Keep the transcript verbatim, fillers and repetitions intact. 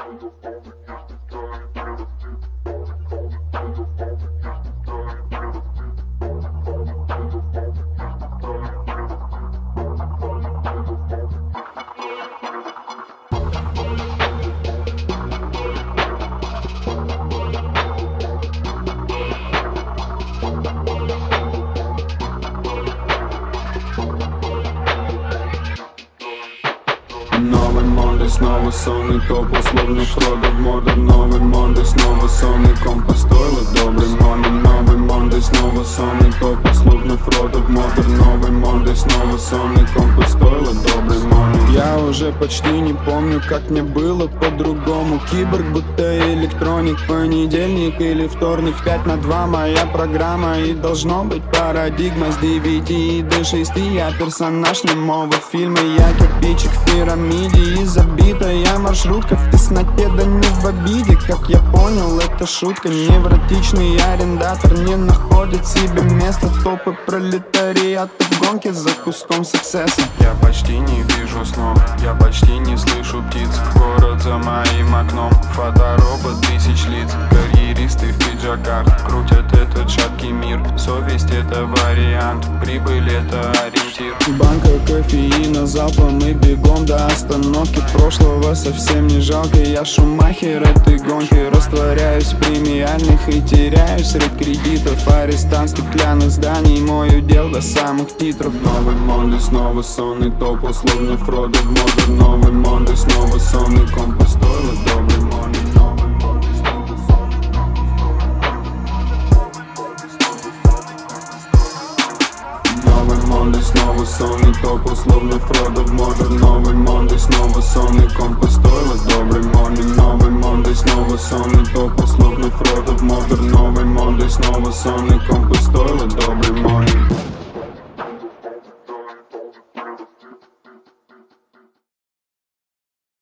Новый Монday, снова сонный топ, условно Фродо в Мордор. Новый Монday, снова сонный компас, стоило добрый Монday. Новый Монday, снова сонный топ, условно Фродо в Мордор. Новый Монday, снова сонный компас, стоило добрый Монday. Я уже почти не помню, как мне было по-другому. Киборг, будто электроник, понедельник или вторник. Пять на два моя программа, и должно быть парадигма. С девяти до шести я персонаж немого фильма. Я кирпичик в пирамиде и забитая маршрутка в тесноте, да не в обиде. Как я понял, это шутка. Невротичный арендатор не находит себе места. Топы пролетариата в гонке за куском суксесса. Я почти не вижу снов, я почти не слышу птиц. Город за моим окном, фоторобот тысяч лиц. Карьеристы в пиджаках крутят этот шаткий мир. Совесть — это вариант, прибыль — это ориентир. Банка кофеина залпом и бегом до остановки. Прошлого совсем не жалко, я шумахер этой гонки. Растворяюсь в премиальных и теряюсь среди кредитов. Арестант стеклянных зданий, мой удел до самых титров. Новый Монday, снова сонный топ, условно Фродо в Мордор. Новый Монday, снова сонный компас, стоило добрый Монday. Новый Монday, снова сонный Новый Монday, снова сонный топ, условно Фродо в Мордор. Новый Монday, снова сонный компас, стоило добрый Monday. Новый Monday, снова сонный топ, условно Фродо в Мордор. Новый Monday, снова сонный компас, стоило добрый Monday.